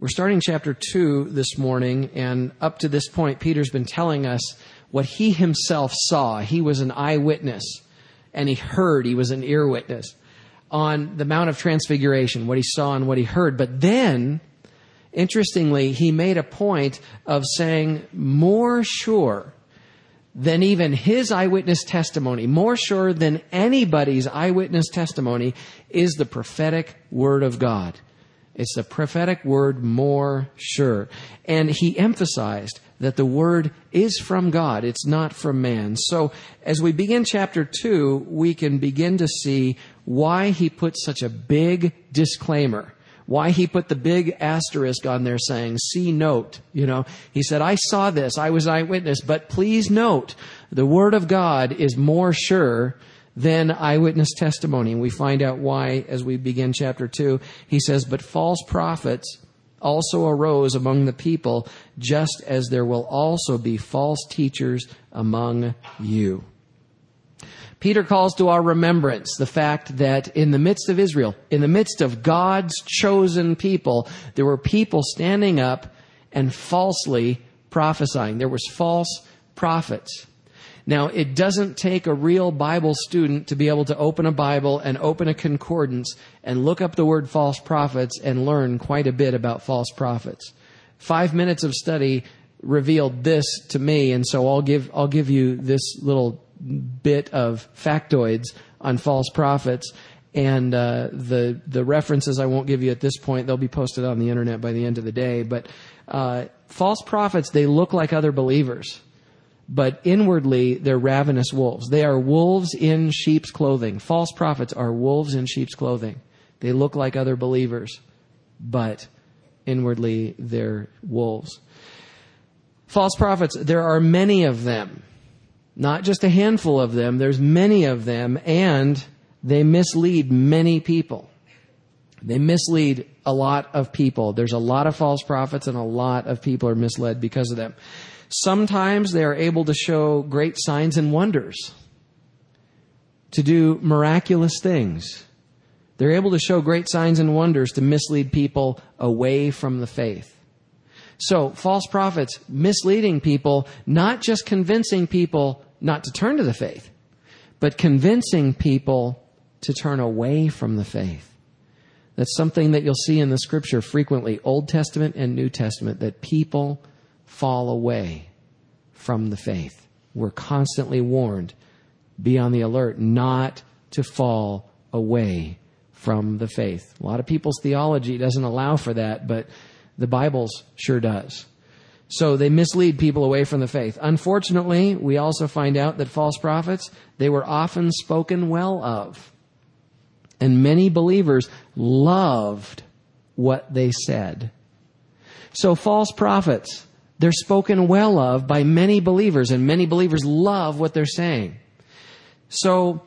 We're starting chapter 2 this morning, and up to this point, Peter's been telling us what he himself saw. He was an eyewitness, and he heard. He was an ear witness on the Mount of Transfiguration, what he saw and what he heard. But then, interestingly, he made a point of saying, more sure than even his eyewitness testimony, more sure than anybody's eyewitness testimony, is the prophetic word of God. It's the prophetic word more sure. And he emphasized that the word is from God. It's not from man. So as we begin chapter 2, we can begin to see why he put such a big disclaimer, why he put the big asterisk on there saying, see note. He said, I saw this, I was eyewitness, but please note, the word of God is more sure than eyewitness testimony. And we find out why as we begin chapter 2. He says, but false prophets also arose among the people, just as there will also be false teachers among you. Peter calls to our remembrance the fact that in the midst of Israel, in the midst of God's chosen people, there were people standing up and falsely prophesying. There was false prophets. Now, it doesn't take a real Bible student to be able to open a Bible and open a concordance and look up the word false prophets and learn quite a bit about false prophets. 5 minutes of study revealed this to me, and so I'll give you this little bit of factoids on false prophets. And the references I won't give you at this point. They'll be posted on the internet by the end of the day. But false prophets, they look like other believers, but inwardly, they're ravenous wolves. They are wolves in sheep's clothing. False prophets are wolves in sheep's clothing. They look like other believers, but inwardly, they're wolves. False prophets, there are many of them. Not just a handful of them. There's many of them, and they mislead many people. They mislead a lot of people. There's a lot of false prophets, and a lot of people are misled because of them. Sometimes they are able to show great signs and wonders, to do miraculous things. They're able to show great signs and wonders to mislead people away from the faith. So, false prophets misleading people, not just convincing people not to turn to the faith, but convincing people to turn away from the faith. That's something that you'll see in the Scripture frequently, Old Testament and New Testament, that people fall away from the faith. We're constantly warned, be on the alert not to fall away from the faith. A lot of people's theology doesn't allow for that, but the Bible's sure does. So they mislead people away from the faith. Unfortunately, we also find out that false prophets, they were often spoken well of. And many believers loved what they said. So false prophets, they're spoken well of by many believers, and many believers love what they're saying. So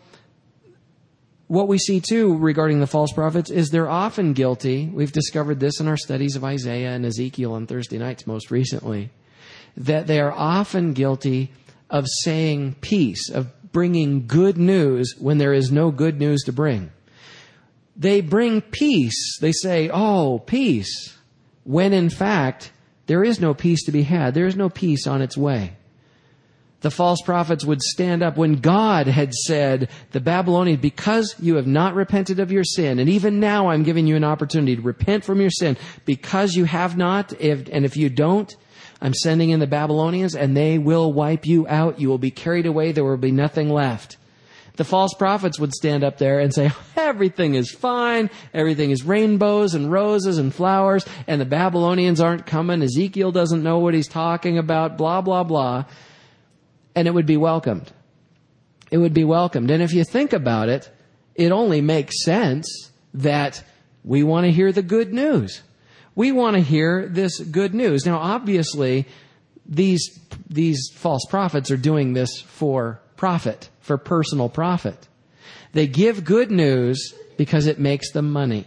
what we see too regarding the false prophets is they're often guilty. We've discovered this in our studies of Isaiah and Ezekiel on Thursday nights most recently, that they are often guilty of saying peace, of bringing good news when there is no good news to bring. They bring peace. They say, oh, peace, when in fact, there is no peace to be had. There is no peace on its way. The false prophets would stand up when God had said, the Babylonians, because you have not repented of your sin, and even now I'm giving you an opportunity to repent from your sin, because you have not, and if you don't, I'm sending in the Babylonians, and they will wipe you out. You will be carried away. There will be nothing left. The false prophets would stand up there and say, everything is fine, everything is rainbows and roses and flowers, and the Babylonians aren't coming, Ezekiel doesn't know what he's talking about, blah, blah, blah. And it would be welcomed. It would be welcomed. And if you think about it, it only makes sense that we want to hear the good news. We want to hear this good news. Now, obviously, these false prophets are doing this for profit, for personal profit. They give good news because it makes them money.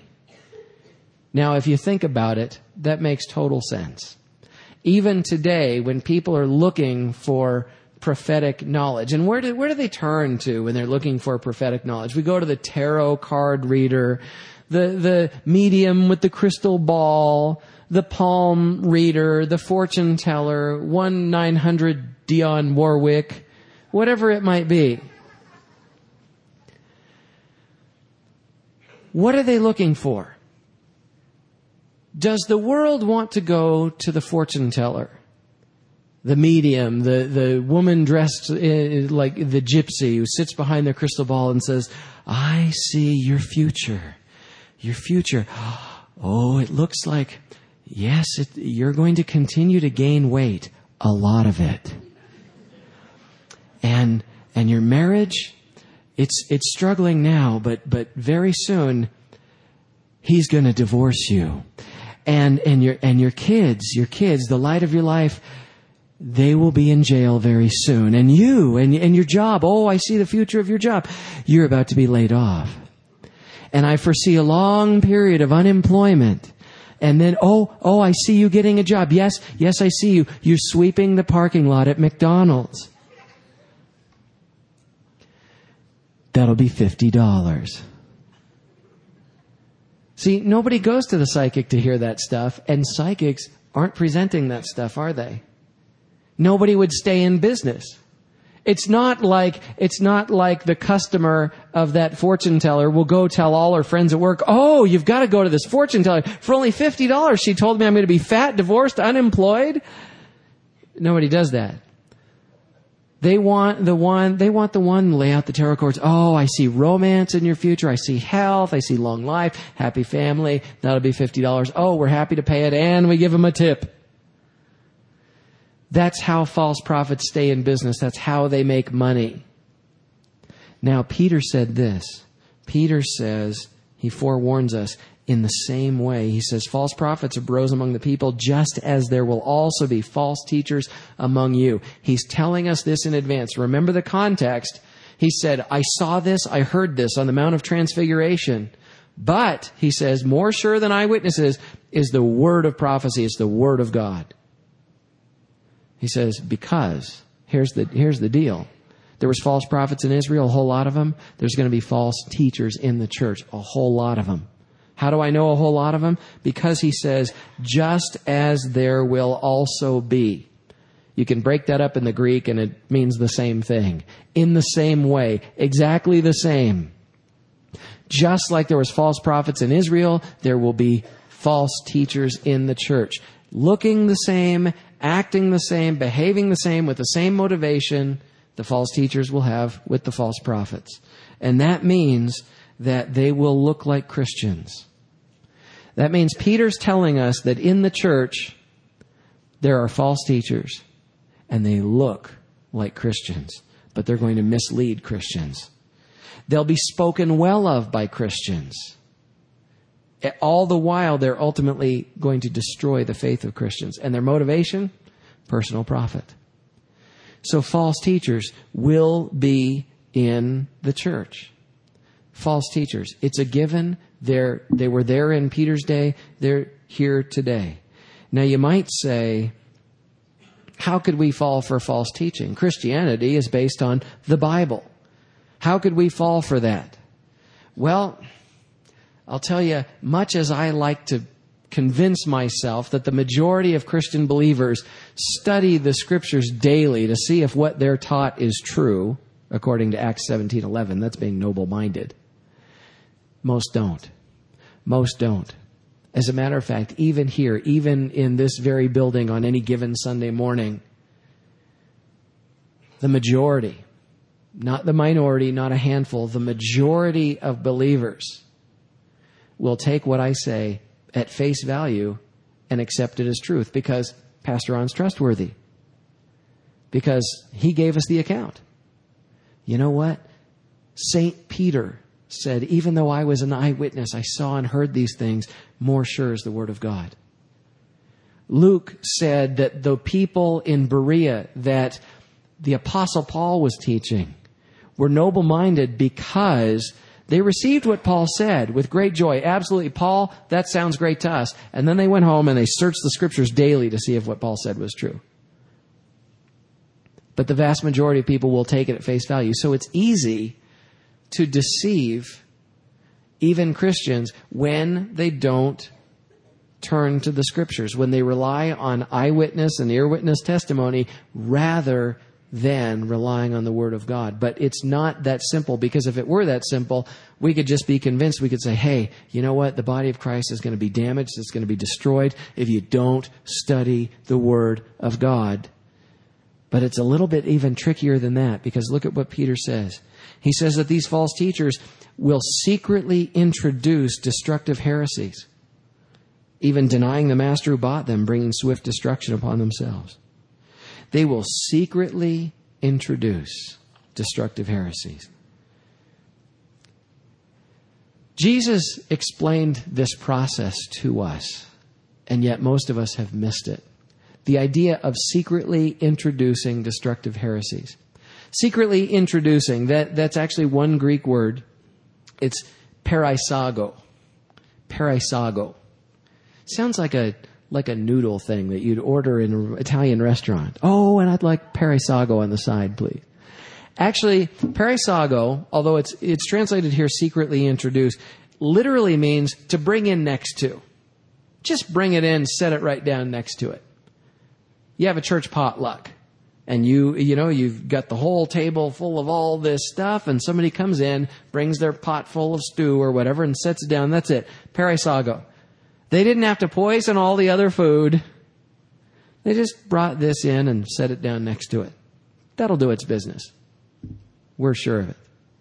Now, if you think about it, that makes total sense. Even today, when people are looking for prophetic knowledge, and where do they turn to when they're looking for prophetic knowledge? We go to the tarot card reader, the medium with the crystal ball, the palm reader, the fortune teller, 1-900 Dionne Warwick, whatever it might be. What are they looking for? Does the world want to go to the fortune teller, the medium, the woman dressed like the gypsy who sits behind their crystal ball and says, I see your future. Your future. Oh, it looks like, yes, you're going to continue to gain weight. A lot of it. And your marriage, it's struggling now, but very soon he's going to divorce you. And your kids, the light of your life, they will be in jail very soon. And you and your job, oh, I see the future of your job. You're about to be laid off. And I foresee a long period of unemployment. And then, oh, I see you getting a job. Yes, I see you. You're sweeping the parking lot at McDonald's. That'll be $50. See, nobody goes to the psychic to hear that stuff, and psychics aren't presenting that stuff, are they? Nobody would stay in business. It's not like the customer of that fortune teller will go tell all her friends at work, oh, you've got to go to this fortune teller. For only $50, she told me I'm going to be fat, divorced, unemployed. Nobody does that. They want the one to lay out the tarot cards. Oh, I see romance in your future. I see health. I see long life, happy family. That'll be $50. Oh, we're happy to pay it, and we give them a tip. That's how false prophets stay in business. That's how they make money. Now, Peter said this. Peter says, he forewarns us, in the same way, he says, false prophets arose among the people, just as there will also be false teachers among you. He's telling us this in advance. Remember the context. He said, I saw this, I heard this on the Mount of Transfiguration. But, he says, more sure than eyewitnesses is the word of prophecy. It's the word of God. He says, because, here's the deal. There was false prophets in Israel, a whole lot of them. There's going to be false teachers in the church, a whole lot of them. How do I know a whole lot of them? Because he says, just as there will also be. You can break that up in the Greek and it means the same thing. In the same way, exactly the same. Just like there was false prophets in Israel, there will be false teachers in the church. Looking the same, acting the same, behaving the same, with the same motivation the false teachers will have with the false prophets. And that means that they will look like Christians. That means Peter's telling us that in the church there are false teachers and they look like Christians, but they're going to mislead Christians. They'll be spoken well of by Christians. All the while, they're ultimately going to destroy the faith of Christians. And their motivation? Personal profit. So false teachers will be in the church. False teachers. It's a given. They were there in Peter's day. They're here today. Now you might say, how could we fall for false teaching? Christianity is based on the Bible. How could we fall for that? Well, I'll tell you, much as I like to convince myself that the majority of Christian believers study the Scriptures daily to see if what they're taught is true, according to Acts 17:11, that's being noble-minded. Most don't. Most don't. As a matter of fact, even here, even in this very building on any given Sunday morning, the majority, not the minority, not a handful, the majority of believers will take what I say at face value and accept it as truth because Pastor Ron's trustworthy. Because he gave us the account. You know what? St. Peter said, even though I was an eyewitness, I saw and heard these things, more sure is the word of God. Luke said that the people in Berea that the Apostle Paul was teaching were noble-minded because they received what Paul said with great joy. Absolutely, Paul, that sounds great to us. And then they went home and they searched the Scriptures daily to see if what Paul said was true. But the vast majority of people will take it at face value. So it's easy to deceive even Christians when they don't turn to the Scriptures, when they rely on eyewitness and ear witness testimony rather than relying on the Word of God. But it's not that simple, because if it were that simple, we could just be convinced. We could say, hey, you know what? The body of Christ is going to be damaged. It's going to be destroyed if you don't study the Word of God. But it's a little bit even trickier than that, because look at what Peter says. He says that these false teachers will secretly introduce destructive heresies, even denying the master who bought them, bringing swift destruction upon themselves. They will secretly introduce destructive heresies. Jesus explained this process to us, and yet most of us have missed it. The idea of secretly introducing destructive heresies. Secretly introducing, that's actually one Greek word. It's paraisago. Paraisago. Sounds like a noodle thing that you'd order in an Italian restaurant. Oh, and I'd like paraisago on the side, please. Actually, paraisago, although it's translated here secretly introduced, literally means to bring in next to. Just bring it in, set it right down next to it. You have a church potluck, and you've got the whole table full of all this stuff, and somebody comes in, brings their pot full of stew or whatever, and sets it down. That's it. Paraisago. They didn't have to poison all the other food. They just brought this in and set it down next to it. That'll do its business. We're sure of it.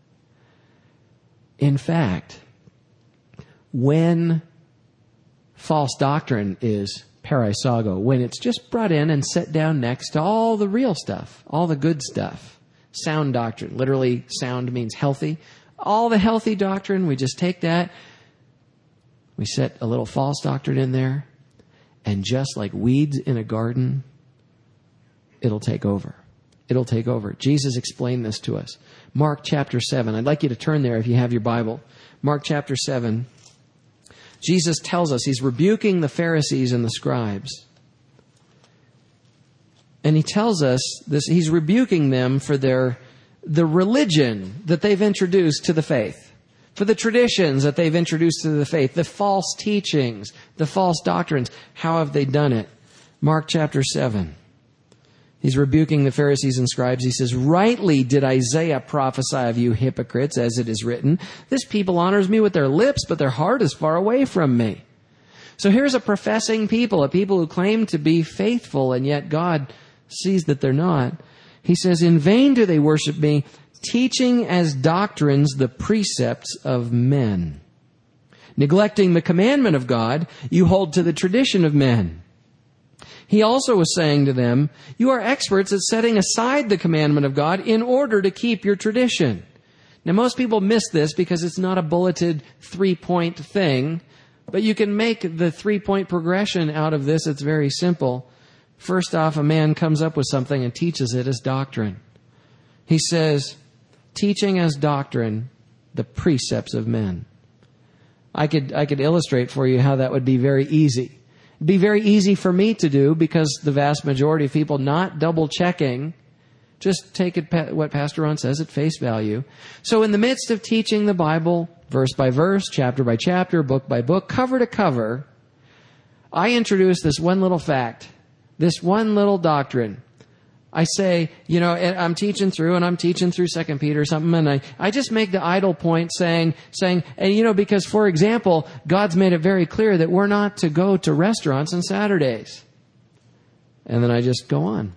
In fact, when false doctrine is paraisago, when it's just brought in and set down next to all the real stuff, all the good stuff, sound doctrine, literally sound means healthy, all the healthy doctrine, we just take that, we set a little false doctrine in there, and just like weeds in a garden, it'll take over. It'll take over. Jesus explained this to us. Mark chapter 7. I'd like you to turn there if you have your Bible. Mark chapter 7. Jesus tells us, he's rebuking the Pharisees and the scribes. And he tells us this, he's rebuking them for the religion that they've introduced to the faith. For the traditions that they've introduced to the faith, the false teachings, the false doctrines. How have they done it? Mark chapter 7. He's rebuking the Pharisees and scribes. He says, rightly did Isaiah prophesy of you hypocrites, as it is written, this people honors me with their lips, but their heart is far away from me. So here's a professing people, a people who claim to be faithful, and yet God sees that they're not. He says, in vain do they worship me, teaching as doctrines the precepts of men. Neglecting the commandment of God, you hold to the tradition of men. He also was saying to them, you are experts at setting aside the commandment of God in order to keep your tradition. Now, most people miss this because it's not a bulleted 3-point thing, but you can make the 3-point progression out of this. It's very simple. First off, a man comes up with something and teaches it as doctrine. He says, teaching as doctrine the precepts of men. I could illustrate for you how that would be very easy. It'd be very easy for me to do because the vast majority of people not double checking, just take it what Pastor Ron says at face value. So in the midst of teaching the Bible, verse by verse, chapter by chapter, book by book, cover to cover, I introduce this one little fact, this one little doctrine. I say, I'm teaching through 2 Peter or something, and I just make the idle point saying, and because, for example, God's made it very clear that we're not to go to restaurants on Saturdays. And then I just go on.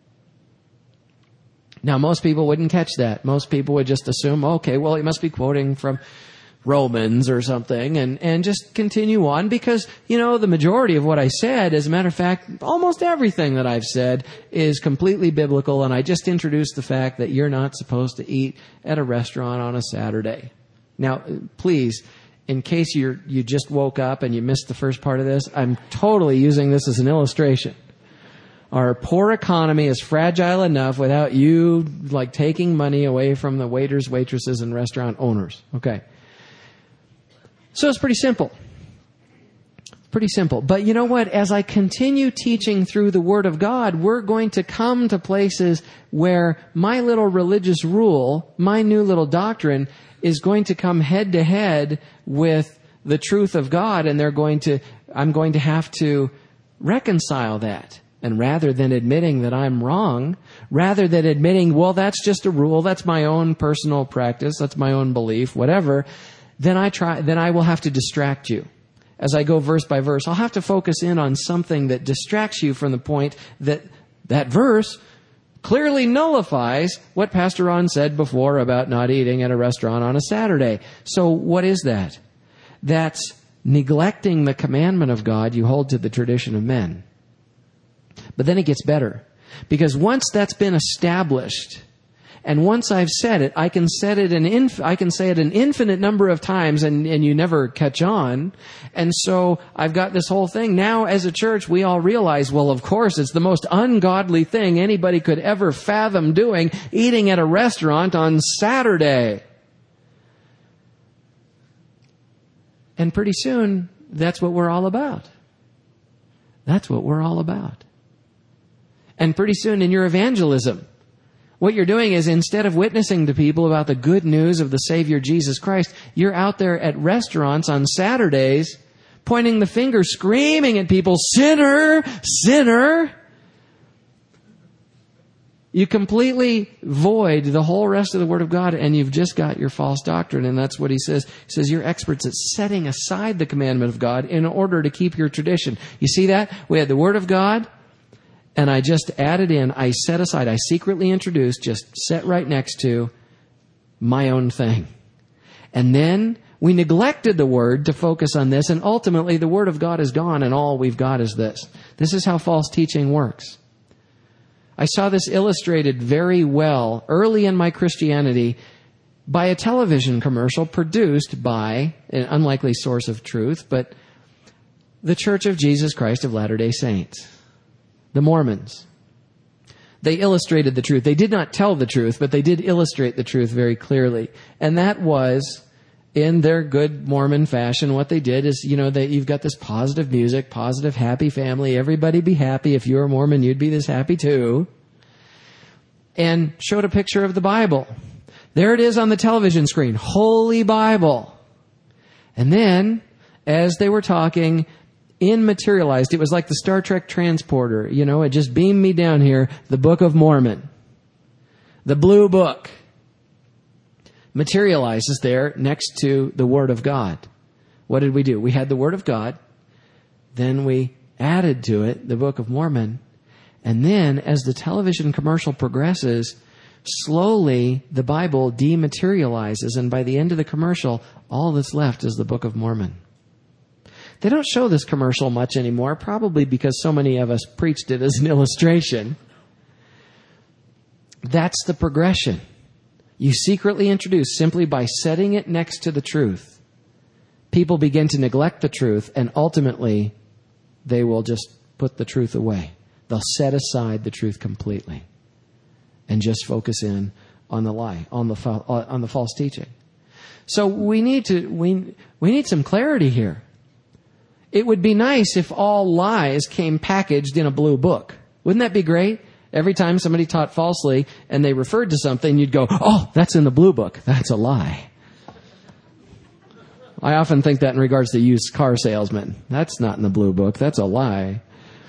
Now, most people wouldn't catch that. Most people would just assume, okay, well, he must be quoting from Romans or something, and just continue on because, the majority of what I said, as a matter of fact, almost everything that I've said is completely biblical, and I just introduced the fact that you're not supposed to eat at a restaurant on a Saturday. Now, please, in case you just woke up and you missed the first part of this, I'm totally using this as an illustration. Our poor economy is fragile enough without you, taking money away from the waiters, waitresses, and restaurant owners. Okay. So it's pretty simple. Pretty simple. But you know what? As I continue teaching through the Word of God, we're going to come to places where my little religious rule, my new little doctrine, is going to come head to head with the truth of God, and they're going to I'm going to have to reconcile that. And rather than admitting that I'm wrong, rather than admitting, well, that's just a rule, that's my own personal practice, that's my own belief, whatever, then I will have to distract you. As I go verse by verse, I'll have to focus in on something that distracts you from the point that that verse clearly nullifies what Pastor Ron said before about not eating at a restaurant on a Saturday. So what is that? That's neglecting the commandment of God. You hold to the tradition of men. But then it gets better. Because once that's been established, and once I've said it, I can say it an infinite number of times, and you never catch on. And so I've got this whole thing. Now, as a church, we all realize, well, of course, it's the most ungodly thing anybody could ever fathom doing, eating at a restaurant on Saturday. And pretty soon, that's what we're all about. That's what we're all about. And pretty soon in your evangelism, what you're doing is, instead of witnessing to people about the good news of the Savior Jesus Christ, you're out there at restaurants on Saturdays pointing the finger, screaming at people, sinner, sinner. You completely void the whole rest of the Word of God, and you've just got your false doctrine. And that's what he says. He says, you're experts at setting aside the commandment of God in order to keep your tradition. You see that? We had the Word of God, and I just added in, I set aside, I secretly introduced, just set right next to my own thing. And then we neglected the Word to focus on this, and ultimately the Word of God is gone, and all we've got is this. This is how false teaching works. I saw this illustrated very well early in my Christianity by a television commercial produced by an unlikely source of truth, but the Church of Jesus Christ of Latter-day Saints. The Mormons. They illustrated the truth. They did not tell the truth, but they did illustrate the truth very clearly. And that was, in their good Mormon fashion, what they did is, you've got this positive music, positive, happy family. Everybody be happy. If you're a Mormon, you'd be this happy too. And showed a picture of the Bible. There it is on the television screen. Holy Bible. And then, as they were talking, materialized. It was like the Star Trek transporter. It just beamed me down here. The Book of Mormon. The Blue Book. Materializes there next to the Word of God. What did we do? We had the Word of God. Then we added to it the Book of Mormon. And then, as the television commercial progresses, slowly the Bible dematerializes. And by the end of the commercial, all that's left is the Book of Mormon. They don't show this commercial much anymore, probably because so many of us preached it as an illustration. That's the progression. You secretly introduce simply by setting it next to the truth. People begin to neglect the truth, and ultimately they will just put the truth away. They'll set aside the truth completely and just focus in on the lie, on the false teaching. So we need some clarity here. It would be nice if all lies came packaged in a blue book. Wouldn't that be great? Every time somebody taught falsely and they referred to something, you'd go, oh, that's in the blue book. That's a lie. I often think that in regards to used car salesmen. That's not in the blue book. That's a lie.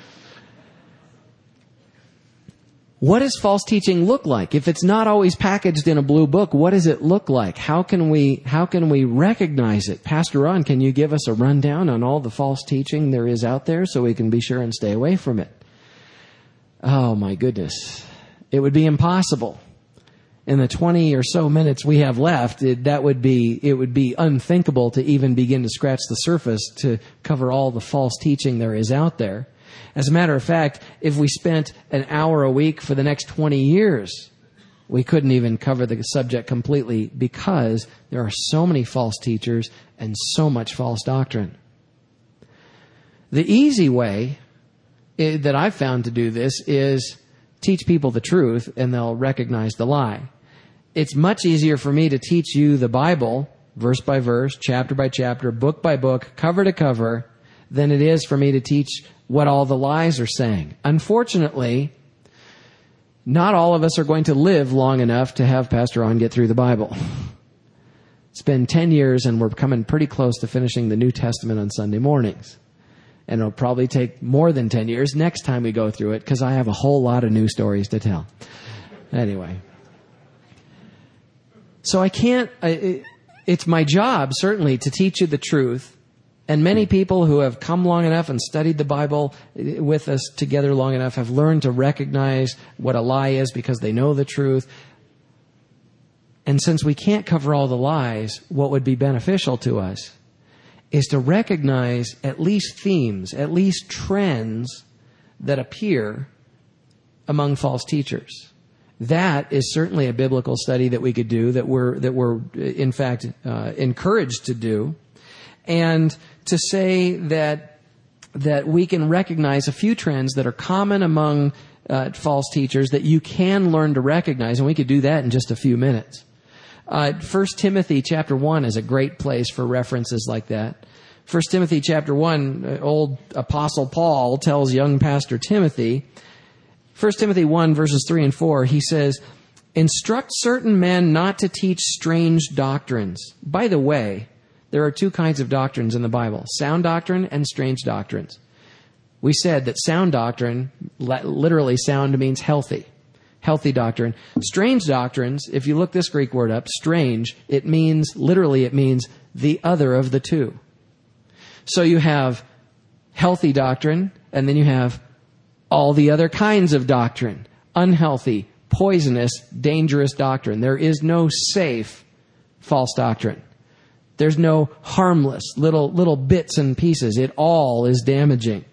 What does false teaching look like? If it's not always packaged in a blue book, what does it look like? How can we recognize it? Pastor Ron, can you give us a rundown on all the false teaching there is out there so we can be sure and stay away from it? Oh my goodness. It would be impossible. In the 20 or so minutes we have left, it would be unthinkable to even begin to scratch the surface to cover all the false teaching there is out there. As a matter of fact, if we spent an hour a week for the next 20 years, we couldn't even cover the subject completely because there are so many false teachers and so much false doctrine. The easy way that I've found to do this is teach people the truth and they'll recognize the lie. It's much easier for me to teach you the Bible, verse by verse, chapter by chapter, book by book, cover to cover, than it is for me to teach what all the lies are saying. Unfortunately, not all of us are going to live long enough to have Pastor Ron get through the Bible. It's been 10 years and we're coming pretty close to finishing the New Testament on Sunday mornings. And it'll probably take more than 10 years next time we go through it, because I have a whole lot of new stories to tell. Anyway. So I can't, it's my job, certainly, to teach you the truth. And many people who have come long enough and studied the Bible with us together long enough have learned to recognize what a lie is because they know the truth. And since we can't cover all the lies, what would be beneficial to us is to recognize at least themes, at least trends that appear among false teachers. That is certainly a biblical study that we could do, that we're in fact encouraged to do, and to say that we can recognize a few trends that are common among false teachers that you can learn to recognize, and we could do that in just a few minutes. 1 Timothy chapter 1 is a great place for references like that. 1 Timothy chapter 1, old Apostle Paul tells young Pastor Timothy, 1 Timothy 1 verses 3 and 4, he says, "Instruct certain men not to teach strange doctrines." By the way, there are two kinds of doctrines in the Bible, sound doctrine and strange doctrines. We said that sound doctrine, literally sound means healthy. Healthy doctrine. Strange doctrines, if you look this Greek word up, strange, it means the other of the two. So you have healthy doctrine, and then you have all the other kinds of doctrine. Unhealthy, poisonous, dangerous doctrine. There is no safe false doctrine. There's no harmless little bits and pieces. It all is damaging.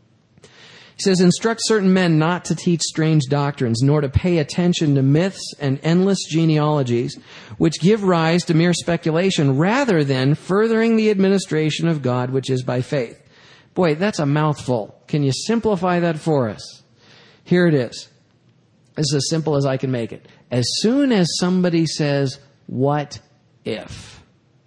He says, "Instruct certain men not to teach strange doctrines, nor to pay attention to myths and endless genealogies, which give rise to mere speculation, rather than furthering the administration of God, which is by faith." Boy, that's a mouthful. Can you simplify that for us? Here it is. This is as simple as I can make it. As soon as somebody says, "What if?"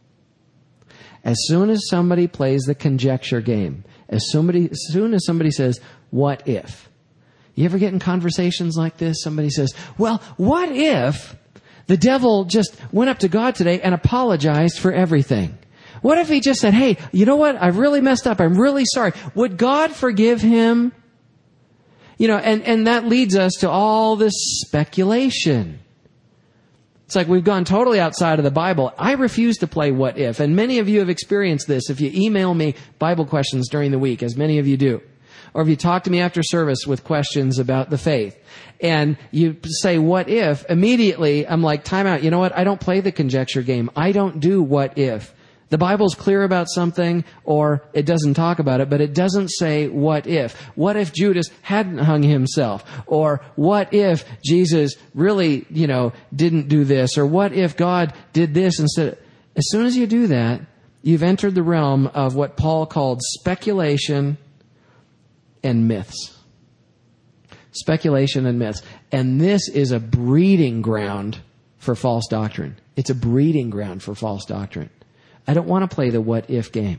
As soon as somebody plays the conjecture game, as soon as somebody says, "What if?" You ever get in conversations like this? Somebody says, "Well, what if the devil just went up to God today and apologized for everything? What if he just said, 'Hey, you know what? I really messed up. I'm really sorry.' Would God forgive him?" You know, and that leads us to all this speculation. It's like we've gone totally outside of the Bible. I refuse to play what if. And many of you have experienced this if you email me Bible questions during the week, as many of you do. Or if you talk to me after service with questions about the faith. And you say, "What if?" Immediately, I'm like, time out. You know what? I don't play the conjecture game. I don't do what if. The Bible's clear about something, or it doesn't talk about it, but it doesn't say what if. What if Judas hadn't hung himself? Or what if Jesus really, didn't do this? Or what if God did this instead? As soon as you do that, you've entered the realm of what Paul called speculation and myths. Speculation and myths. And this is a breeding ground for false doctrine. It's a breeding ground for false doctrine. I don't want to play the what if game.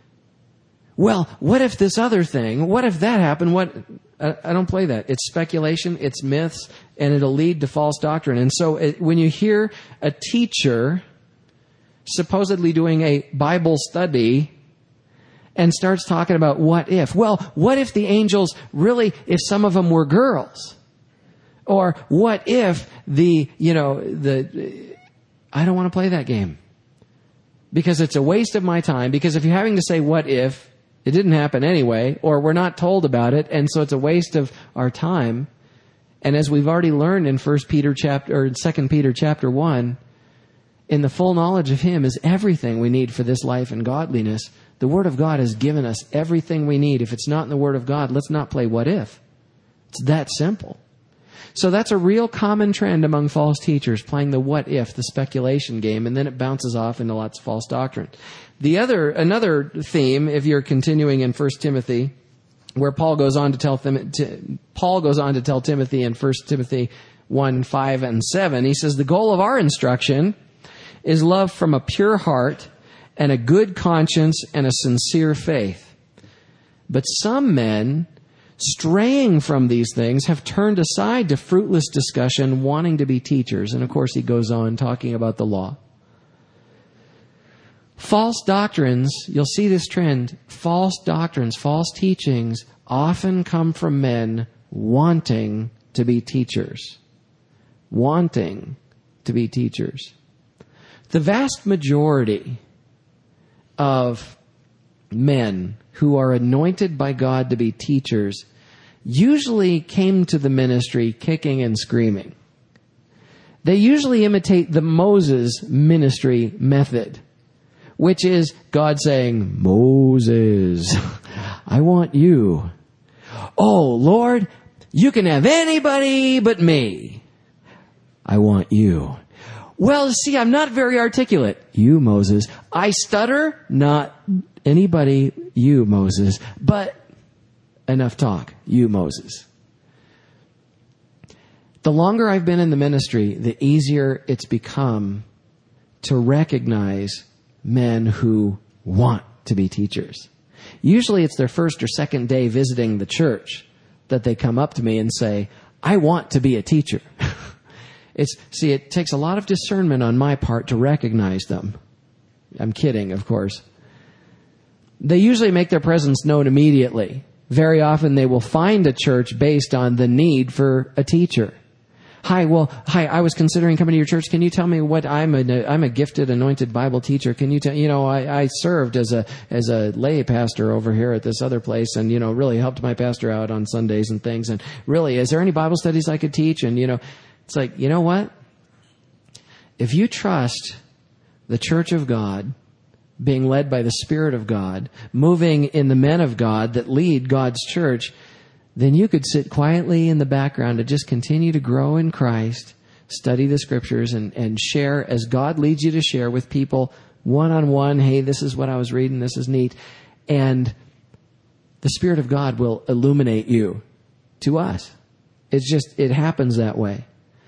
Well, what if this other thing? What if that happened? I don't play that. It's speculation, it's myths, and it'll lead to false doctrine. And so when you hear a teacher supposedly doing a Bible study and starts talking about what if? Well, what if the angels really, if some of them were girls? Or what if I don't want to play that game. Because it's a waste of my time. Because if you're having to say what if, it didn't happen anyway, or we're not told about it, and so it's a waste of our time. And as we've already learned in 2 Peter chapter 1, in the full knowledge of Him is everything we need for this life and godliness. The Word of God has given us everything we need. If it's not in the Word of God, let's not play what if. It's that simple. So that's a real common trend among false teachers, playing the what if, the speculation game, and then it bounces off into lots of false doctrine. Another theme, if you're continuing in 1 Timothy, where Paul goes on to tell Timothy in 1 Timothy 1, 5, and 7, he says, "The goal of our instruction is love from a pure heart and a good conscience and a sincere faith. But some men, straying from these things, have turned aside to fruitless discussion, wanting to be teachers." And of course he goes on talking about the law. False doctrines, you'll see this trend, false doctrines, false teachings often come from men wanting to be teachers. Wanting to be teachers. The vast majority of men who are anointed by God to be teachers usually came to the ministry kicking and screaming. They usually imitate the Moses ministry method, which is God saying, Moses, I want you. Oh, Lord, you can have anybody but me. I want you. Well, see, I'm not very articulate. You, Moses. I stutter, not anybody, you, Moses. But enough talk, you, Moses. The longer I've been in the ministry, the easier it's become to recognize men who want to be teachers. Usually it's their first or second day visiting the church that they come up to me and say, I want to be a teacher. It takes a lot of discernment on my part to recognize them. I'm kidding, of course. They usually make their presence known immediately. Very often they will find a church based on the need for a teacher. Hi, I was considering coming to your church. Can you tell me what I'm a gifted, anointed Bible teacher. Can you tell, I served as a lay pastor over here at this other place and, really helped my pastor out on Sundays and things. And really, is there any Bible studies I could teach? And, it's like, you know what? If you trust the church of God, being led by the Spirit of God, moving in the men of God that lead God's church, then you could sit quietly in the background and just continue to grow in Christ, study the Scriptures, and share as God leads you to share with people one-on-one. Hey, this is what I was reading. This is neat. And the Spirit of God will illuminate you to us. It happens that way.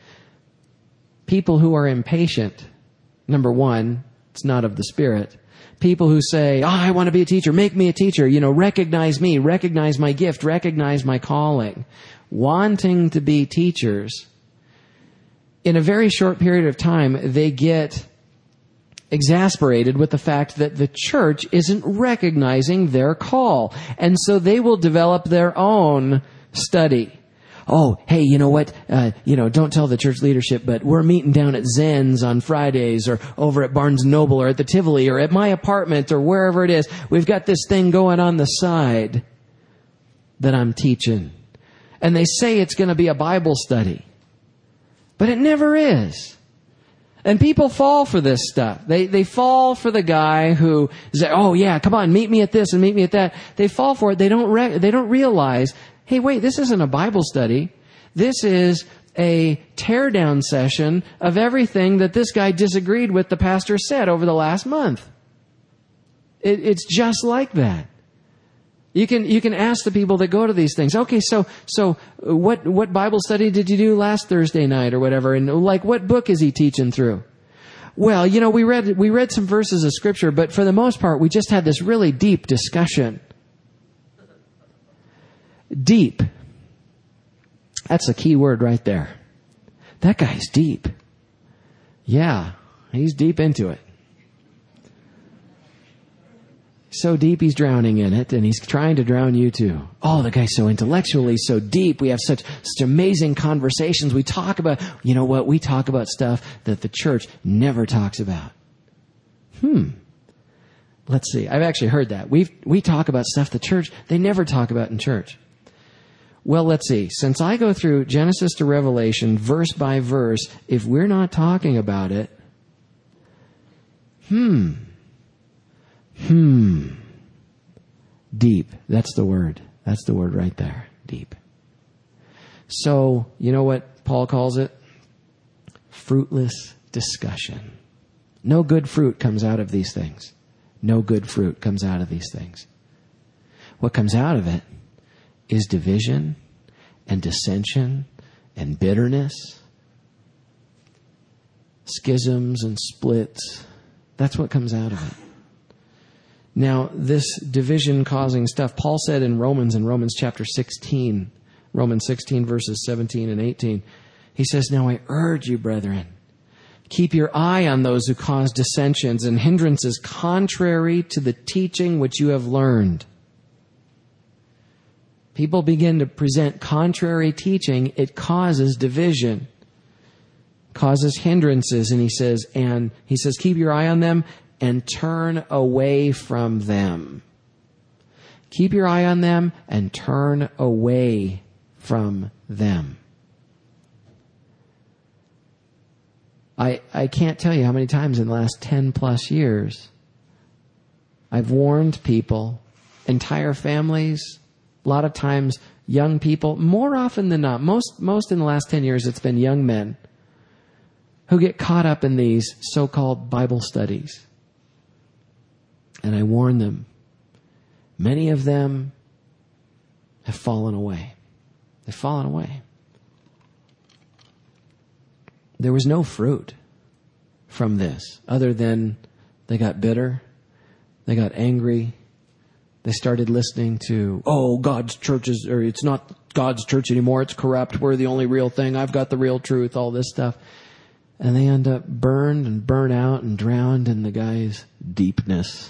People who are impatient, number one, it's not of the Spirit. People who say, I want to be a teacher, make me a teacher, recognize me, recognize my gift, recognize my calling. Wanting to be teachers, in a very short period of time, they get exasperated with the fact that the church isn't recognizing their call. And so they will develop their own study. Oh, hey, you know what? Don't tell the church leadership, but we're meeting down at Zen's on Fridays or over at Barnes & Noble or at the Tivoli or at my apartment or wherever it is. We've got this thing going on the side that I'm teaching. And they say it's going to be a Bible study. But it never is. And people fall for this stuff. They fall for the guy who says, oh yeah, come on, meet me at this and meet me at that. They fall for it. They don't realize, hey, wait, this isn't a Bible study. This is a tear-down session of everything that this guy disagreed with the pastor said over the last month. It's just like that. You can ask the people that go to these things. Okay, so what Bible study did you do last Thursday night or whatever? And what book is he teaching through? Well, we read some verses of Scripture, but for the most part, we just had this really deep discussion. Deep. That's a key word right there. That guy's deep. Yeah, he's deep into it. So deep he's drowning in it, and he's trying to drown you too. Oh, the guy's so intellectually so deep. We have such amazing conversations. We talk about, we talk about stuff that the church never talks about. Let's see. I've actually heard that. We talk about stuff the church, they never talk about in church. Well, let's see. Since I go through Genesis to Revelation, verse by verse, if we're not talking about it, deep. That's the word. That's the word right there. Deep. So, you know what Paul calls it? Fruitless discussion. No good fruit comes out of these things. No good fruit comes out of these things. What comes out of it is division and dissension and bitterness, schisms and splits. That's what comes out of it. Now, this division-causing stuff, Paul said in Romans chapter 16, Romans 16 verses 17 and 18, he says, now I urge you, brethren, Keep your eye on those who cause dissensions and hindrances contrary to the teaching which you have learned. People begin to present contrary teaching. It causes division, causes hindrances. And he says, keep your eye on them and turn away from them. Keep your eye on them and turn away from them. I can't tell you how many times in the last 10 plus years I've warned people, entire families, a lot of times young people, more often than not, most in the last 10 years it's been young men who get caught up in these so-called Bible studies. And I warn them. Many of them have fallen away. They've fallen away. There was no fruit from this other than they got bitter, they got angry, they started listening to, God's church it's not God's church anymore, it's corrupt, we're the only real thing, I've got the real truth, all this stuff. And they end up burned and burnt out and drowned in the guy's deepness.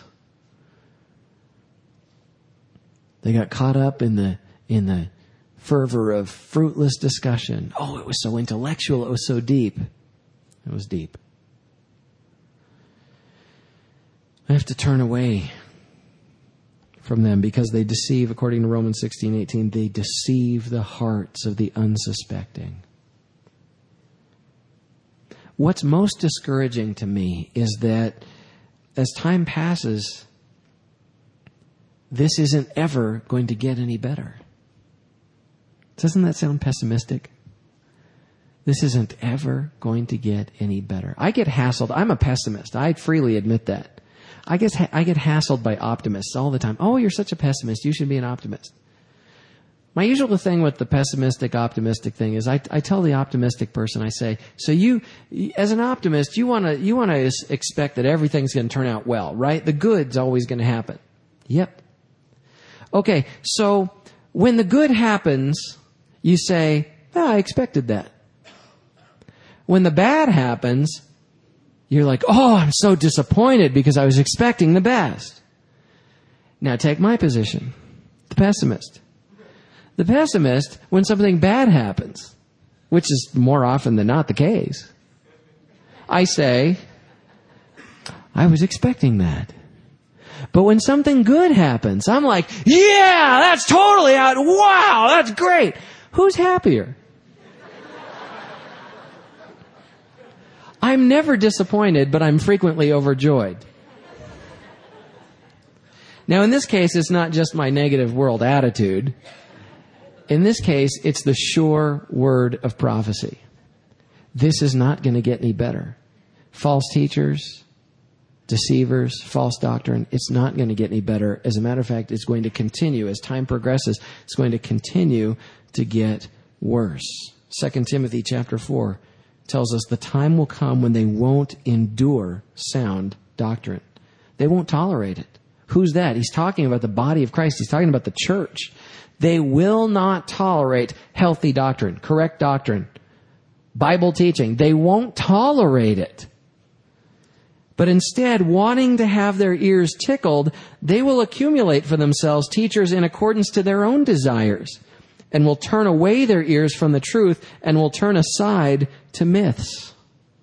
They got caught up in the fervor of fruitless discussion. It was so intellectual. It was so deep. It was deep. I have to turn away from them because they deceive, according to Romans 16:18, they deceive the hearts of the unsuspecting. What's most discouraging to me is that as time passes, this isn't ever going to get any better. Doesn't that sound pessimistic? This isn't ever going to get any better. I get hassled. I'm a pessimist. I freely admit that. I get hassled by optimists all the time. Oh, you're such a pessimist. You should be an optimist. My usual thing with the pessimistic, optimistic thing is I tell the optimistic person, I say, so you, as an optimist, you want to expect that everything's going to turn out well, right? The good's always going to happen. Yep. Okay, so when the good happens, you say, I expected that. When the bad happens, you're like, I'm so disappointed because I was expecting the best. Now take my position, the pessimist. The pessimist, when something bad happens, which is more often than not the case, I say, I was expecting that. But when something good happens, I'm like, yeah, that's totally out. Wow, that's great. Who's happier? I'm never disappointed, but I'm frequently overjoyed. Now, in this case, it's not just my negative world attitude. In this case, it's the sure word of prophecy. This is not going to get any better. False teachers, deceivers, false doctrine, it's not going to get any better. As a matter of fact, it's going to continue. As time progresses, it's going to continue to get worse. 2 Timothy chapter 4 tells us the time will come when they won't endure sound doctrine. They won't tolerate it. Who's that? He's talking about the body of Christ. He's talking about the church. They will not tolerate healthy doctrine, correct doctrine, Bible teaching. They won't tolerate it. But instead, wanting to have their ears tickled, they will accumulate for themselves teachers in accordance to their own desires, and will turn away their ears from the truth and will turn aside to myths.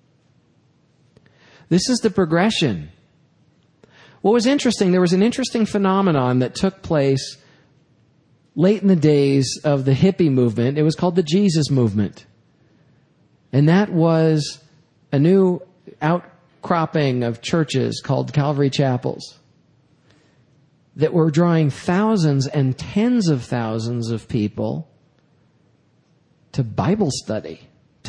This is the progression. What was interesting, there was an interesting phenomenon that took place late in the days of the hippie movement. It was called the Jesus movement. And that was a new outcropping of churches called Calvary Chapels that were drawing thousands and tens of thousands of people to Bible study.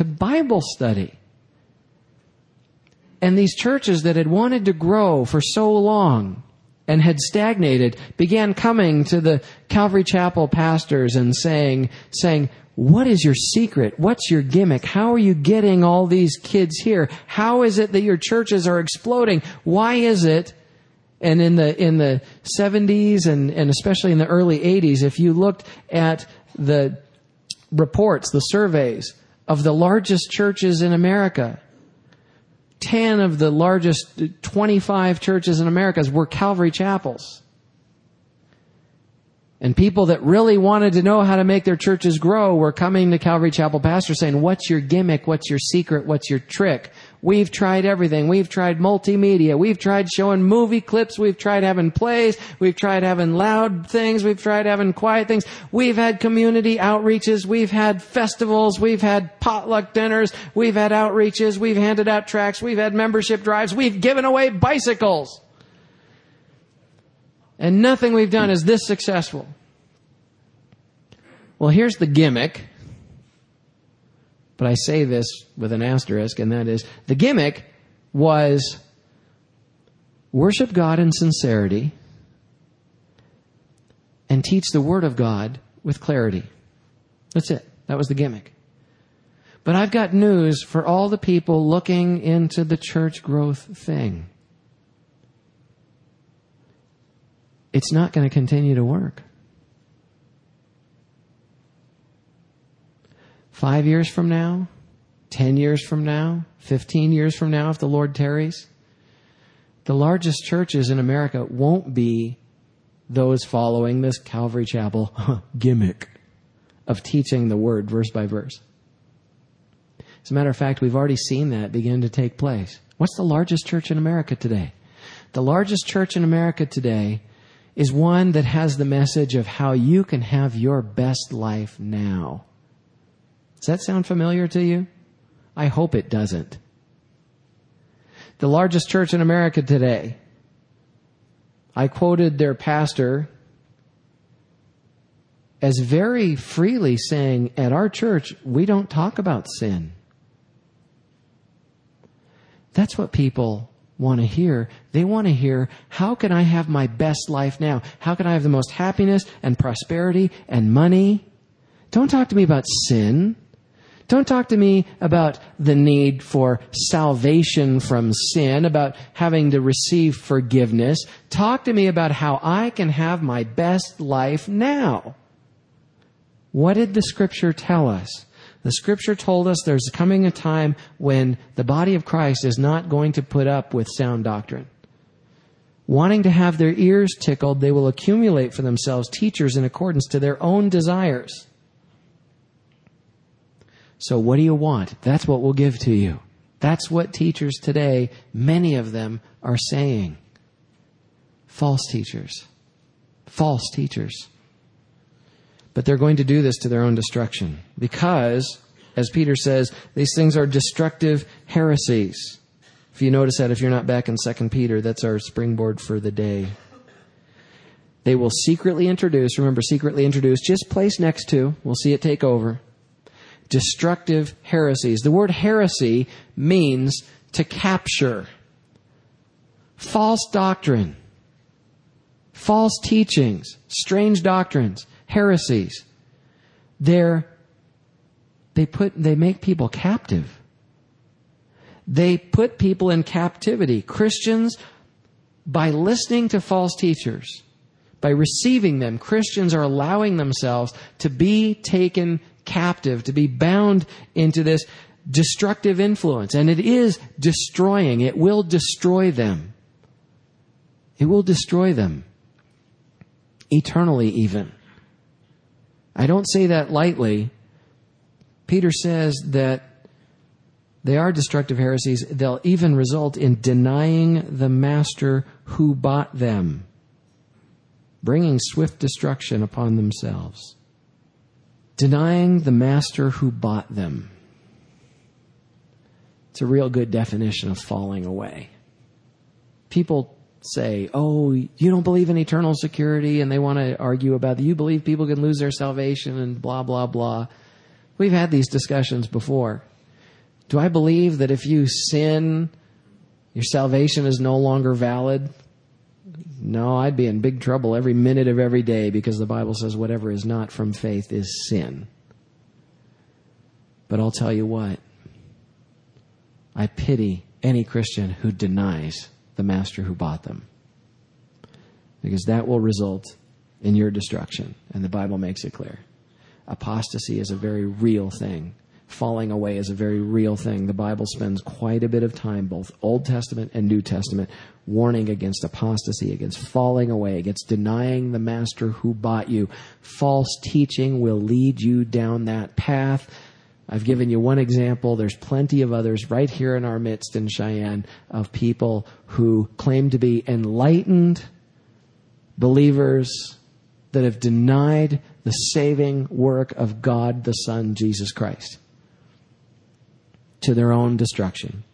And these churches that had wanted to grow for so long and had stagnated began coming to the Calvary Chapel pastors and saying, what is your secret? What's your gimmick? How are you getting all these kids here? How is it that your churches are exploding? Why is it? And in the 70s and especially in the early 80s, if you looked at the reports, the surveys of the largest churches in America, 10 of the largest 25 churches in America were Calvary chapels. And people that really wanted to know how to make their churches grow were coming to Calvary Chapel pastors saying, what's your gimmick? What's your secret? What's your trick? We've tried everything. We've tried multimedia. We've tried showing movie clips. We've tried having plays. We've tried having loud things. We've tried having quiet things. We've had community outreaches. We've had festivals. We've had potluck dinners. We've had outreaches. We've handed out tracts. We've had membership drives. We've given away bicycles. And nothing we've done is this successful. Well, here's the gimmick. But I say this with an asterisk, and that is, the gimmick was worship God in sincerity and teach the Word of God with clarity. That's it. That was the gimmick. But I've got news for all the people looking into the church growth thing. It's not going to continue to work. 5 years from now, 10 years from now, 15 years from now, if the Lord tarries, the largest churches in America won't be those following this Calvary Chapel gimmick of teaching the Word verse by verse. As a matter of fact, we've already seen that begin to take place. What's the largest church in America today? The largest church in America today is one that has the message of how you can have your best life now. Does that sound familiar to you? I hope it doesn't. The largest church in America today, I quoted their pastor as very freely saying, at our church, we don't talk about sin. That's what people want to hear. They want to hear, how can I have my best life now? How can I have the most happiness and prosperity and money? Don't talk to me about sin. Don't talk to me about the need for salvation from sin, about having to receive forgiveness. Talk to me about how I can have my best life now. What did the Scripture tell us? The Scripture told us there's coming a time when the body of Christ is not going to put up with sound doctrine. Wanting to have their ears tickled, they will accumulate for themselves teachers in accordance to their own desires. So what do you want? That's what we'll give to you. That's what teachers today, many of them, are saying. False teachers. False teachers. But they're going to do this to their own destruction. Because, as Peter says, these things are destructive heresies. If you notice that, if you're not back in 2 Peter, that's our springboard for the day. They will secretly introduce, remember, secretly introduce, just place next to, we'll see it take over, destructive heresies. The word heresy means to capture. False doctrine. False teachings. Strange doctrines. Heresies. They make people captive. They put people in captivity. Christians, by listening to false teachers, by receiving them, Christians are allowing themselves to be taken captive, to be bound into this destructive influence. And it is destroying. It will destroy them. It will destroy them. Eternally even. I don't say that lightly. Peter says that they are destructive heresies. They'll even result in denying the master who bought them, bringing swift destruction upon themselves. Denying the master who bought them. It's a real good definition of falling away. People say, oh, you don't believe in eternal security, and they want to argue about it. You believe people can lose their salvation and blah, blah, blah. We've had these discussions before. Do I believe that if you sin, your salvation is no longer valid? No, I'd be in big trouble every minute of every day, because the Bible says whatever is not from faith is sin. But I'll tell you what. I pity any Christian who denies the master who bought them, because that will result in your destruction. And the Bible makes it clear. Apostasy is a very real thing. falling away is a very real thing. The Bible spends quite a bit of time, both Old Testament and New Testament, warning against apostasy, against falling away, against denying the master who bought you. False teaching will lead you down that path. I've given you one example. There's plenty of others right here in our midst in Cheyenne of people who claim to be enlightened believers that have denied the saving work of God the Son, Jesus Christ, to their own destruction.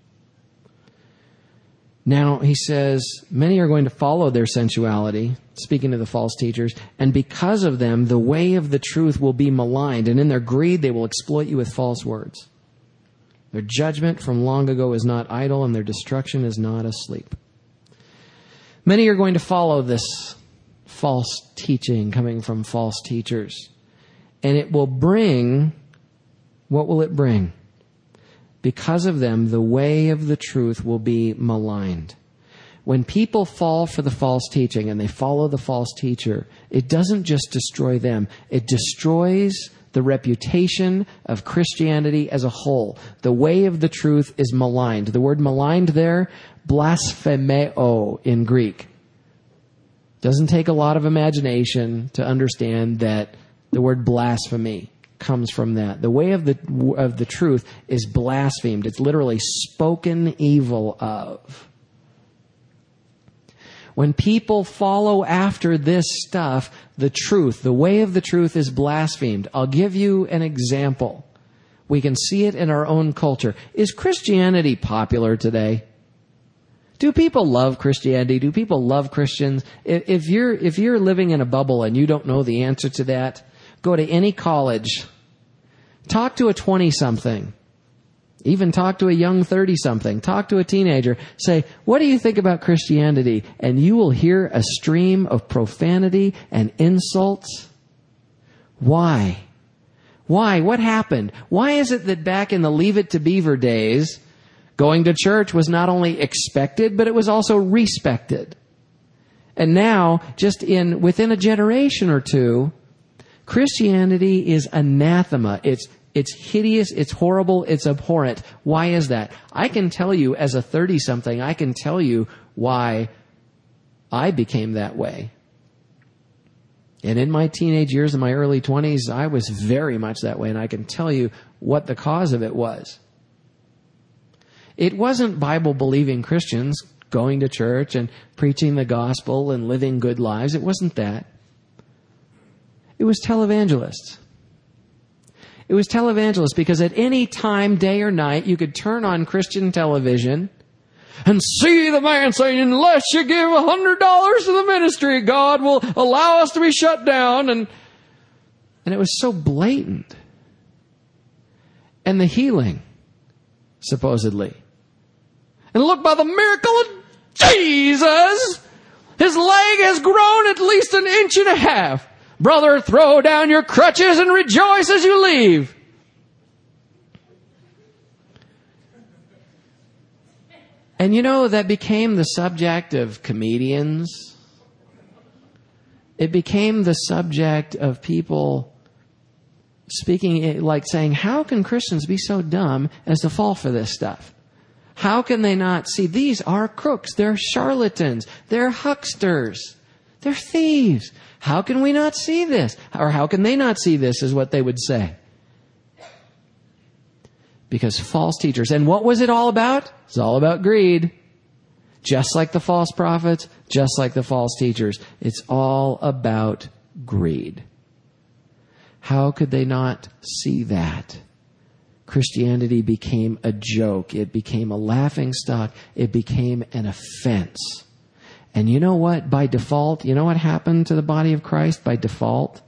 Now, he says, many are going to follow their sensuality, speaking to the false teachers, and because of them, the way of the truth will be maligned, and in their greed, they will exploit you with false words. Their judgment from long ago is not idle, and their destruction is not asleep. Many are going to follow this false teaching coming from false teachers, and it will bring, what will it bring? Because of them, the way of the truth will be maligned. When people fall for the false teaching and they follow the false teacher, it doesn't just destroy them. It destroys the reputation of Christianity as a whole. The way of the truth is maligned. The word maligned there, blasphemeo in Greek. Doesn't take a lot of imagination to understand that the word blasphemy comes from that. The way of the truth is blasphemed. It's literally spoken evil of. When people follow after this stuff, the truth, the way of the truth is blasphemed. I'll give you an example. We can see it in our own culture. Is Christianity popular today? Do people love Christianity? Do people love Christians? If you're living in a bubble and you don't know the answer to that, go to any college. Talk to a 20-something. Even talk to a young 30-something. Talk to a teenager. Say, what do you think about Christianity? And you will hear a stream of profanity and insults. Why? Why? What happened? Why is it that back in the Leave It to Beaver days, going to church was not only expected, but it was also respected? And now, just within a generation or two, Christianity is anathema. It's hideous, it's horrible, it's abhorrent. Why is that? I can tell you as a 30-something, I can tell you why I became that way. And in my teenage years, in my early 20s, I was very much that way, and I can tell you what the cause of it was. It wasn't Bible-believing Christians going to church and preaching the gospel and living good lives. It wasn't that. It was televangelists. It was televangelists because at any time, day or night, you could turn on Christian television and see the man saying, unless you give $100 to the ministry, God will allow us to be shut down. And it was so blatant. And the healing, supposedly. And look, by the miracle of Jesus, his leg has grown at least 1.5 inches. Brother, throw down your crutches and rejoice as you leave. And you know, that became the subject of comedians. It became the subject of people speaking, like saying, how can Christians be so dumb as to fall for this stuff? How can they not see? These are crooks. They're charlatans. They're hucksters. They're thieves. How can we not see this? Or how can they not see this is what they would say. Because false teachers. And what was it all about? It's all about greed. Just like the false prophets, just like the false teachers. It's all about greed. How could they not see that? Christianity became a joke. It became a laughingstock. It became an offense. And you know what? By default, you know what happened to the body of Christ by default?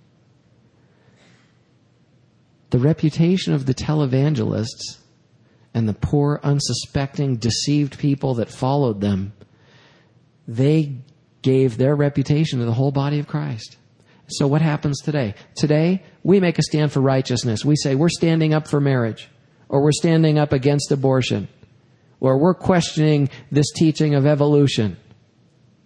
The reputation of the televangelists and the poor, unsuspecting, deceived people that followed them, they gave their reputation to the whole body of Christ. So what happens today? Today, we make a stand for righteousness. We say we're standing up for marriage, or we're standing up against abortion, or we're questioning this teaching of evolution.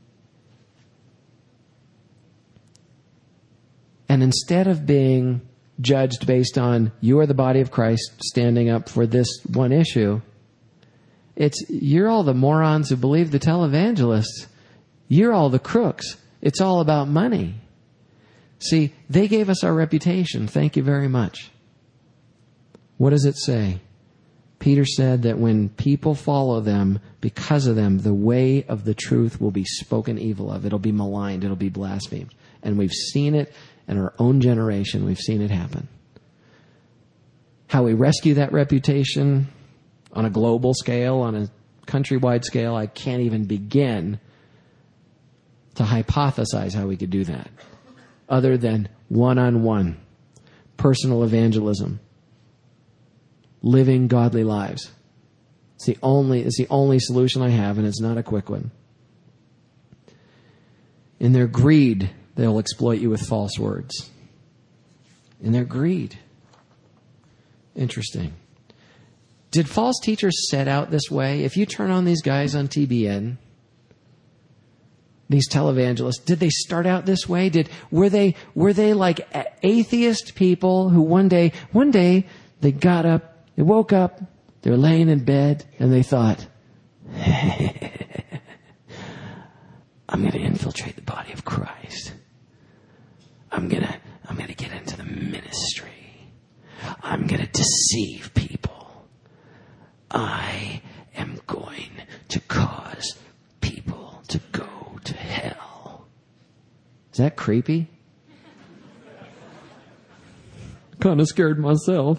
And instead of being judged based on you are the body of Christ standing up for this one issue. It's you're all the morons who believe the televangelists. You're all the crooks. It's all about money. See, they gave us our reputation. Thank you very much. What does it say? Peter said that when people follow them, because of them, the way of the truth will be spoken evil of. It'll be maligned. It'll be blasphemed. And we've seen it in our own generation. We've seen it happen. How we rescue that reputation on a global scale, on a countrywide scale, I can't even begin to hypothesize how we could do that. Other than one-on-one, personal evangelism, living godly lives. It's the only solution I have, and it's not a quick one. In their greed, they'll exploit you with false words. In their greed. Interesting. Did false teachers set out this way? If you turn on these guys on TBN, these televangelists, did they start out this way? Were they like atheist people who one day they got up, they woke up, they were laying in bed, and they thought, I'm going to infiltrate the body of Christ. I'm going to get into the ministry. I'm going to deceive people. I am going to cause people to go to hell. Is that creepy? Kind of scared myself.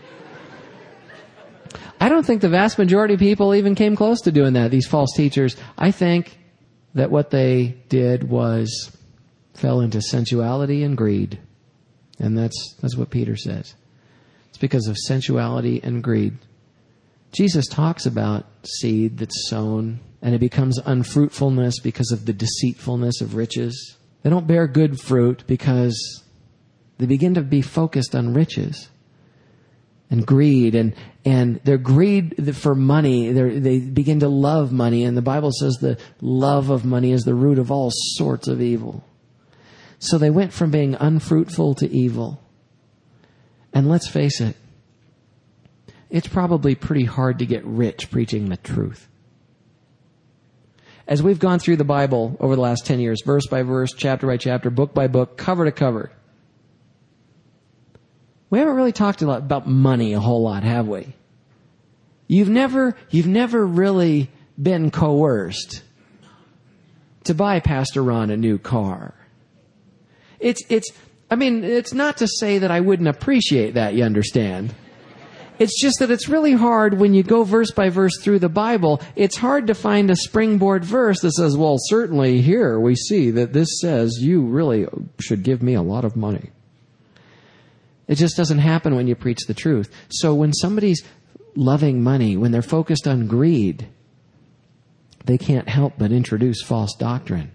I don't think the vast majority of people even came close to doing that, these false teachers. I think that what they did was fell into sensuality and greed. And that's what Peter says. It's because of sensuality and greed. Jesus talks about seed that's sown, and it becomes unfruitfulness because of the deceitfulness of riches. They don't bear good fruit because they begin to be focused on riches and greed, and their greed for money, they begin to love money, and the Bible says the love of money is the root of all sorts of evil. So they went from being unfruitful to evil. And let's face it, it's probably pretty hard to get rich preaching the truth. As we've gone through the Bible over the last 10 years, verse by verse, chapter by chapter, book by book, cover to cover, we haven't really talked a lot about money a whole lot, have we? You've never really been coerced to buy Pastor Ron a new car. It's not to say that I wouldn't appreciate that, you understand. It's just that it's really hard when you go verse by verse through the Bible. It's hard to find a springboard verse that says, well, certainly here we see that this says you really should give me a lot of money. It just doesn't happen when you preach the truth. So when somebody's loving money, when they're focused on greed, they can't help but introduce false doctrine.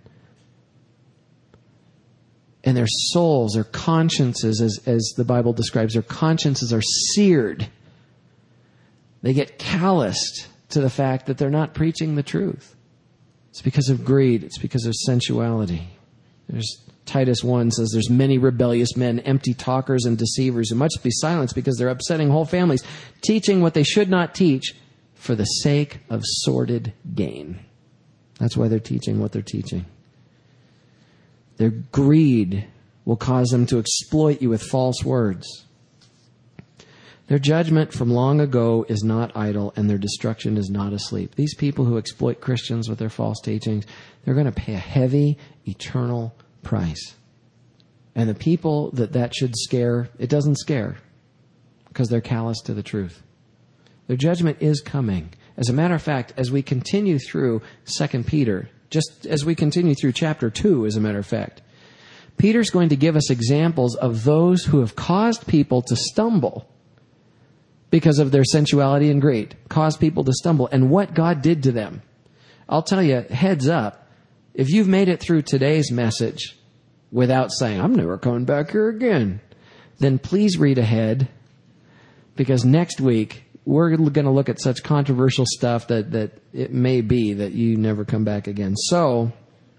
And their souls, their consciences, as the Bible describes, their consciences are seared. They get calloused to the fact that they're not preaching the truth. It's because of greed. It's because of sensuality. There's Titus 1 says there's many rebellious men, empty talkers and deceivers who must be silenced because they're upsetting whole families, teaching what they should not teach for the sake of sordid gain. That's why they're teaching what they're teaching. Their greed will cause them to exploit you with false words. Their judgment from long ago is not idle, and their destruction is not asleep. These people who exploit Christians with their false teachings, they're going to pay a heavy, eternal price. And the people that should scare, it doesn't scare because they're callous to the truth. Their judgment is coming. As a matter of fact, as we continue through 2 Peter, just as we continue through chapter 2, as a matter of fact, Peter's going to give us examples of those who have caused people to stumble because of their sensuality and greed, caused people to stumble, and what God did to them. I'll tell you, heads up, if you've made it through today's message without saying, I'm never coming back here again, then please read ahead, because next week we're going to look at such controversial stuff that it may be that you never come back again. So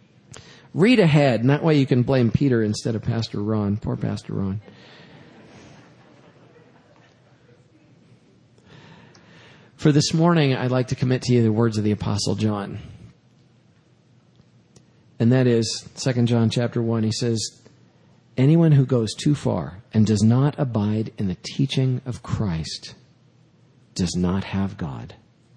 read ahead, and that way you can blame Peter instead of Pastor Ron. Poor Pastor Ron. For this morning, I'd like to commit to you the words of the Apostle John. And that is 2 John chapter 1. He says, anyone who goes too far and does not abide in the teaching of Christ does not have God.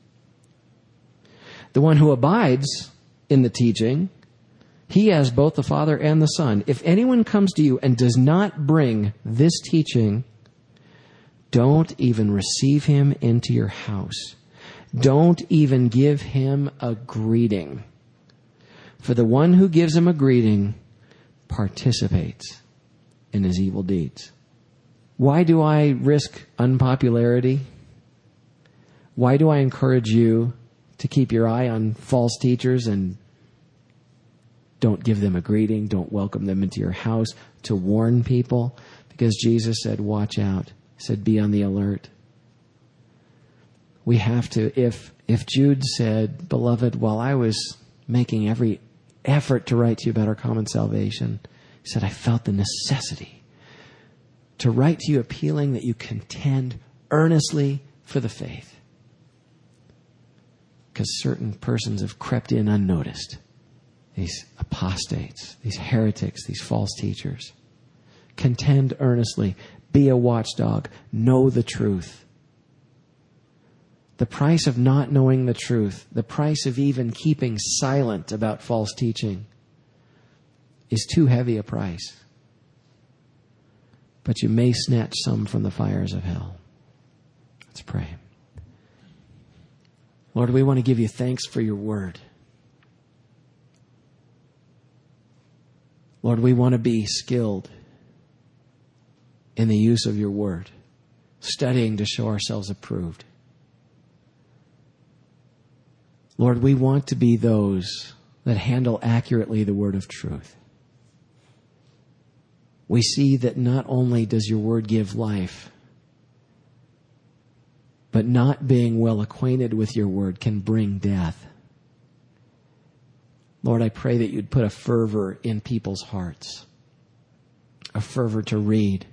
The one who abides in the teaching, he has both the Father and the Son. If anyone comes to you and does not bring this teaching, don't even receive him into your house. Don't even give him a greeting. For the one who gives him a greeting participates in his evil deeds. Why do I risk unpopularity? Why do I encourage you to keep your eye on false teachers and don't give them a greeting, don't welcome them into your house, to warn people? Because Jesus said, watch out. He said, be on the alert. We have to, if Jude said, beloved, while I was making every effort to write to you about our common salvation, he said, I felt the necessity to write to you appealing that you contend earnestly for the faith. Because certain persons have crept in unnoticed. These apostates, these heretics, these false teachers. Contend earnestly. Be a watchdog. Know the truth. The price of not knowing the truth, the price of even keeping silent about false teaching, is too heavy a price. But you may snatch some from the fires of hell. Let's pray. Lord, we want to give you thanks for your word. Lord, we want to be skilled in the use of your word, studying to show ourselves approved. Lord, we want to be those that handle accurately the word of truth. We see that not only does your word give life, but not being well acquainted with your word can bring death. Lord, I pray that you'd put a fervor in people's hearts, a fervor to read,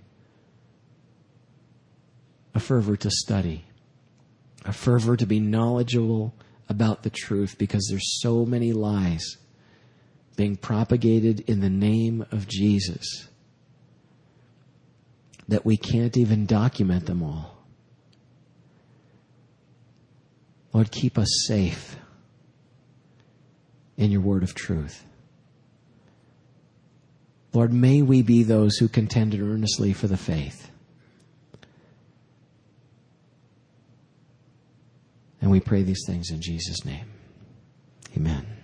a fervor to study, a fervor to be knowledgeable about the truth, because there's so many lies being propagated in the name of Jesus that we can't even document them all. Lord, keep us safe in your word of truth. Lord, may we be those who contended earnestly for the faith. And we pray these things in Jesus' name. Amen.